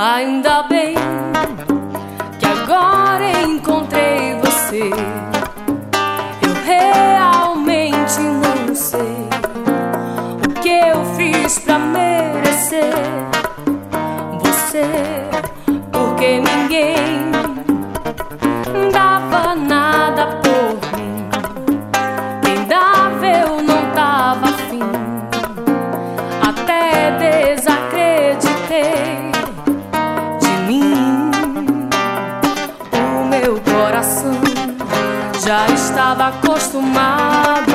Ainda bem que agora encontrei você. Eu realmente não sei o que eu fiz pra merecer você, porque ninguém dava nada por mim. Quem dava eu não tava afim, até desacreditei de mim. O meu coração já estava acostumado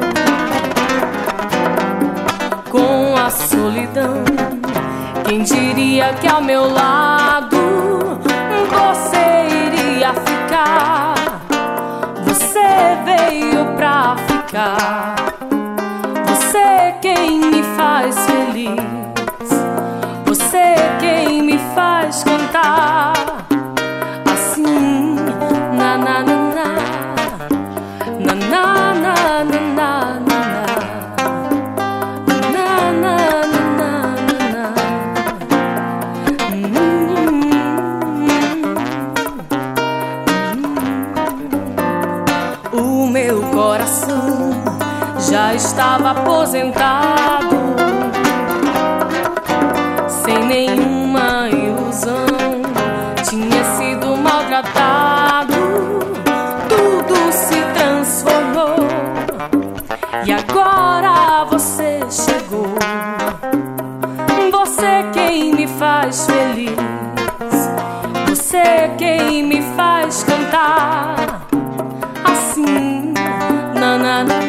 com a solidão. Quem diria que ao meu lado você iria ficar? Você veio pra ficar. Você quem me faz feliz, você quem me faz cantar assim, na na na na, na na na na na, na na na na. O meu coração já estava aposentado, sem nenhuma ilusão. Tinha sido maltratado, tudo se transformou. E agora você chegou. Você quem me faz feliz, você quem me faz cantar assim, na na na.